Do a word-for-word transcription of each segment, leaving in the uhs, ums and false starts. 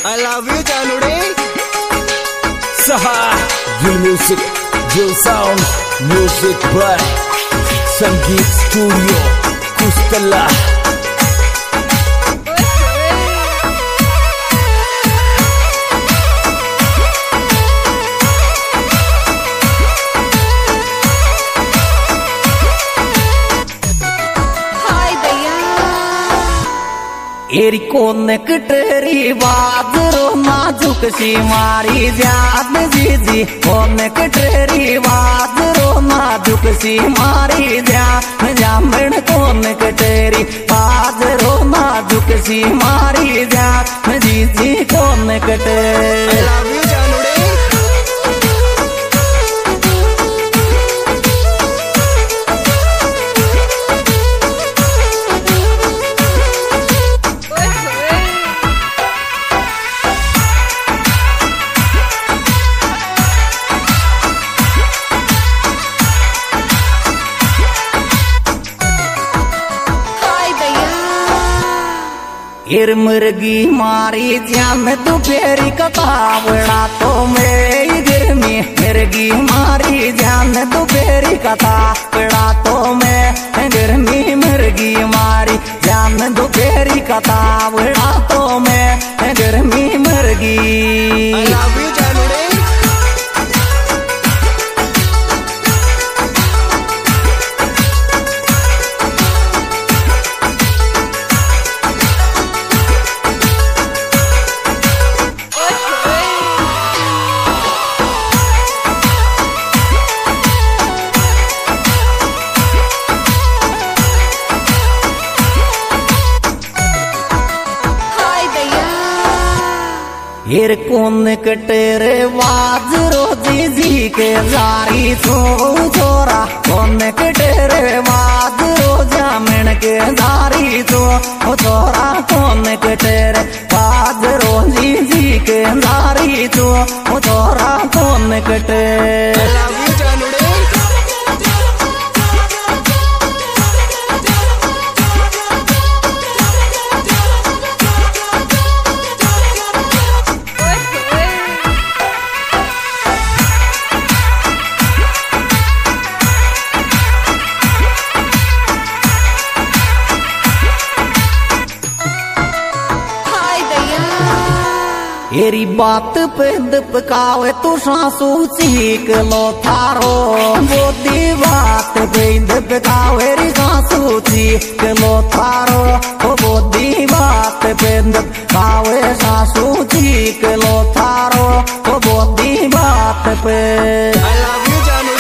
I love you Janudi. Saha Dil Music, Dil Sound, Music by Sangeet Studio, Kustala. एरी कोन कटरी बाजरो नाजुक सी मारी जान जीजी कोन कटरी बाजरो नाजुक सी मारी जान जामण कोन कटरी बाजरो नाजुक सी मारी जान जीजी कोन कटरी। I love you Janudi. एर मुर्गी मारी जान दोपहरी कतावड़ा तो मैं गर्मी मुर्गी मारी जान दोपहरी कतावड़ा तो मैं गर्मी मुर्गी मारी जान दोपहरी कतावड़ा तो मैं गर्मी मुर्गी। I love you Janudi. एर कोन कटेरे बाजरो जीजी के जारी छो छोरा कोन कटेरे बाजरो जामण के जारी छो छोरा कोन कटेरे बाजरो जीजी के जारी छो छोरा कोन कटे। I love you Janudi. एरी बात पे दपकावे तू सासू चीक लो थारो बोदी बात पे दपकावे री सासू चीक लो थारो बोदी बात पे दपकावे सासू चीक लो थारो बोदी बात पे। I love you Janudi.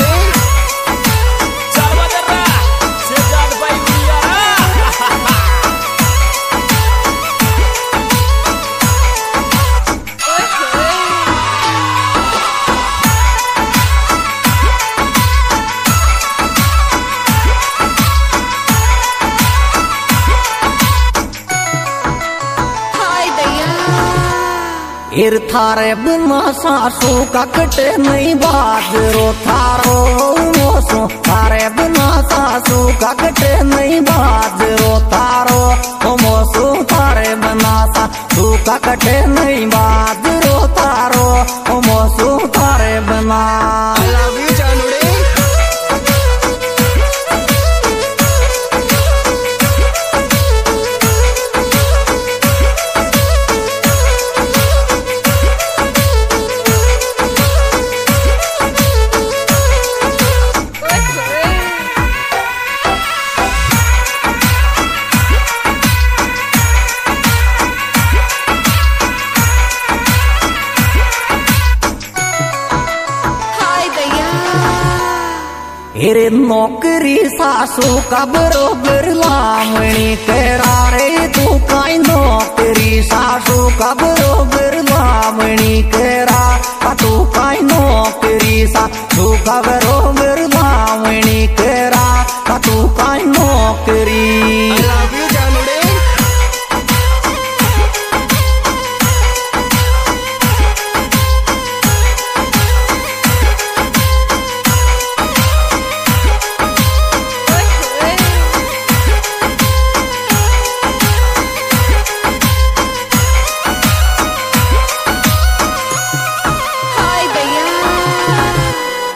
एर थारे बिना सासू का कटे नहीं बाजरो थारो मोसो थारे बिना सासू का कटे नहीं बाजरो थारो मोसो थारे बिना सासू का कटे नहीं बाजरो थारो मोसो थारे बिना। I love you Janudi. एरे नौकरी सासू का बरोबर लामणी करा रे तू काई नौकरी सासू का बरोबर लामणी करा तू काई नौकरी सासू का बरोबर लामणी करा तू काई नौकरी। I love you Janudi.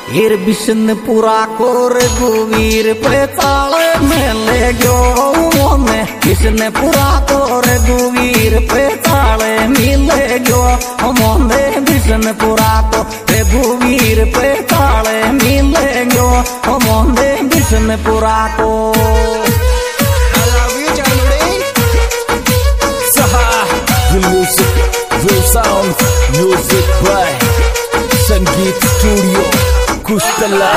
एर बिशनपुरा को रघुवीर पे ताले में ले गयो मोने बिशनपुरा को रघुवीर पे ताले में ले गयो मोने बिशनपुरा को रघुवीर पे ताले में ले गयो मोने बिशनपुरा को I love you जानुड़े Saha Real music, real sound, music by Sangeet Studio Kustala.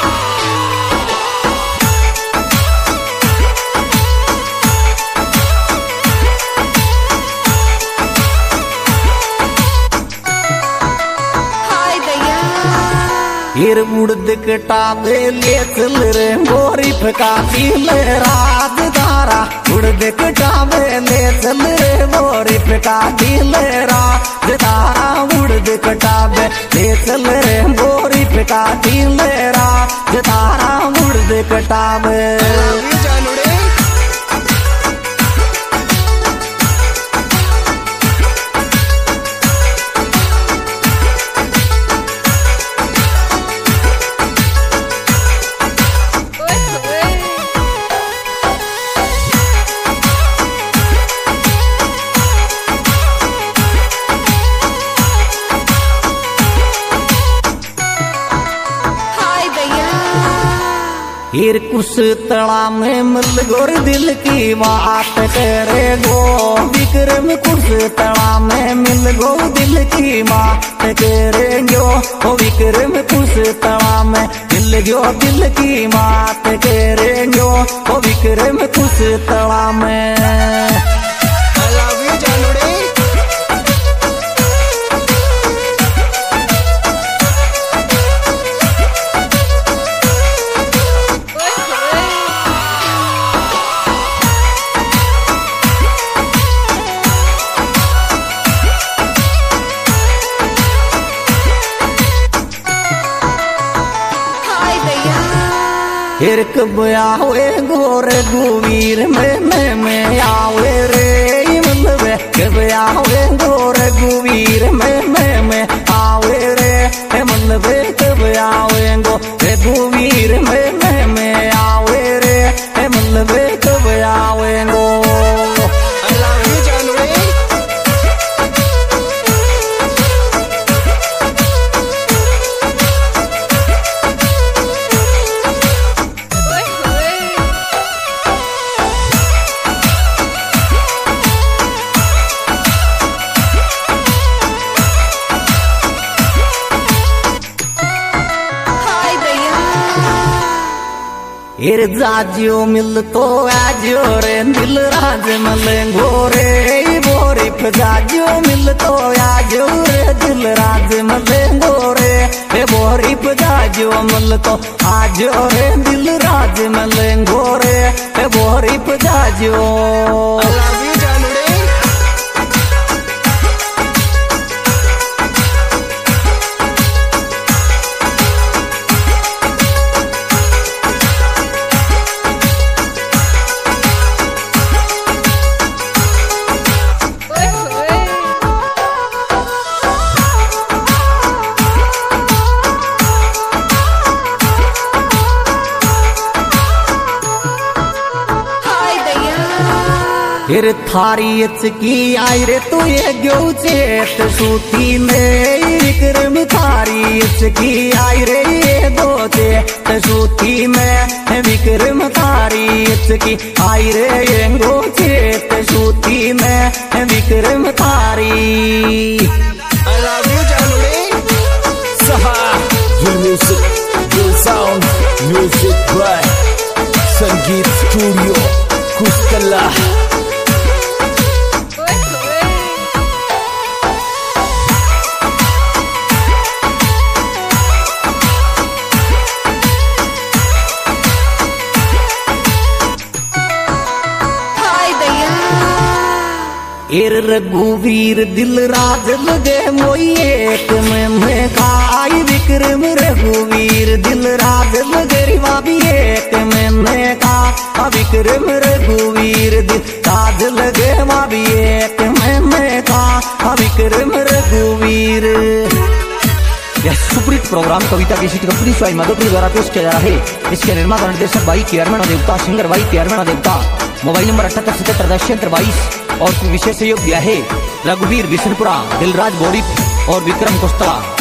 एर मुड़द कटावे ले चल रे मोरी फकाती ले रात धारा मुड़द कटावे ले चल रे मोरी फकाती ले रात धारा मुड़द कटावे ले चल रे मोरी फकाती ले रात धारा मुड़द कटावे I love you जानुड़े एर कुछ तड़ा में मिल गोर दिल की बात करे गो विक्रम कुछ तड़ा में मिल गो दिल की बात करे गो ओ विक्रम कुछ तड़ा में मिल गयो दिल की बात करे गो ओ विक्रम कुछ तड़ा में I love you जानुड़े एर कब आवे गोरे गुवीर में में में आवे रे मतलब कब आवे गोरे गुवीर में में में आवे रे मतलब कब आवे गोरे गुवीर में में में आवे रे मतलब कब आवे गो I love you जानुड़े एर जाजियो मिल तो आजियो रे दिल राज मलेंगो रे बोरी जाजियो मिल तो आजियो रे दिल राज मलेंगो रे हे बोरी जाजियो मिल तो आजियो रे दिल राज मलेंगो रे हे बोरी जाजियो I love you जानुड़े फिर थारी की आई रे तू ये गयो चेत सूती में विक्रम थारी की आई रे ये दो चेत सूती में विक्रम थारी की आई रे ये गो चेत सूती में विक्रम थारी I love you जानुड़े Saha Real music, real sound, music by Sangeet Studio Kustala. एर रघुवीर दिल राज लगे मोई एक में मैं खाई विक्रम रघुवीर दिल राज लगे रिवा भी एक में मैं खा विक्रम रघुवीर दिल राज लगे वा भी एक में मैं खा विक्रम रघुवीर यह सुपरहिट प्रोग्राम कविता की सीट कंपनी स्वाई माधोपुरी द्वारा पेश किया जा रहा है। इसके निर्माता निर्देशक भाई केयरमैन देवता, सिंगर भाई केयरमैन देवता। मोबाइल नंबर अठहत्तर सतहत्तर दस छिहत्तर बाईस। और विशेष सहयोग दिया है रघुवीर बिशनपुरा, दिलराज बोरी और विक्रम कुश्ता।